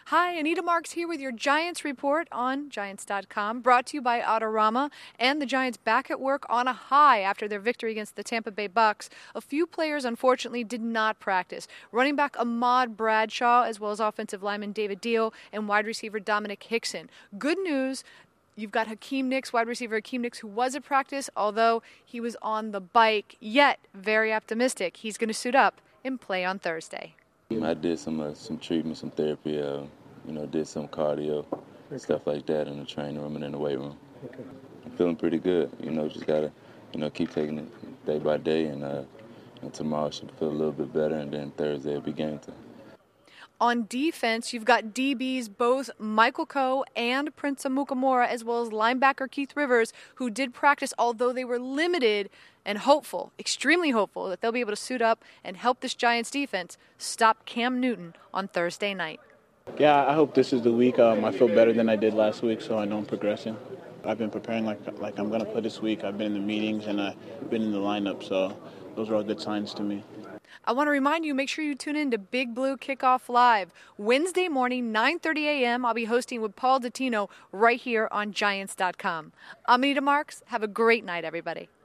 Hi, Anita Marks here with your Giants report on Giants.com, brought to you by Autorama. And the Giants back at work on a high after their victory against the Tampa Bay Bucks. A few players, unfortunately, did not practice. Running back Ahmad Bradshaw, as well as offensive lineman David Deal and wide receiver Dominic Hickson. Good news. You've got Hakeem Nicks, wide receiver Hakeem Nicks, who was at practice, although he was on the bike, yet very optimistic. He's going to suit up and play on Thursday. I did some treatment, some therapy, did some cardio, stuff like that in the training room and in the weight room. Okay. I'm feeling pretty good. Just got to, keep taking it day by day, and tomorrow should feel a little bit better, and then Thursday it'll be game time. On defense, you've got DBs both Michael Coe and Prince Amukamara, as well as linebacker Keith Rivers, who did practice, although they were limited, and hopeful, extremely hopeful, that they'll be able to suit up and help this Giants defense stop Cam Newton on Thursday night. Yeah, I hope this is the week. I feel better than I did last week, so I know I'm progressing. I've been preparing like I'm going to play this week. I've been in the meetings and I've been in the lineup, so those are all good signs to me. I want to remind you, make sure you tune in to Big Blue Kickoff Live. Wednesday morning, 9:30 a.m., I'll be hosting with Paul Dottino right here on Giants.com. I'm Anita Marks. Have a great night, everybody.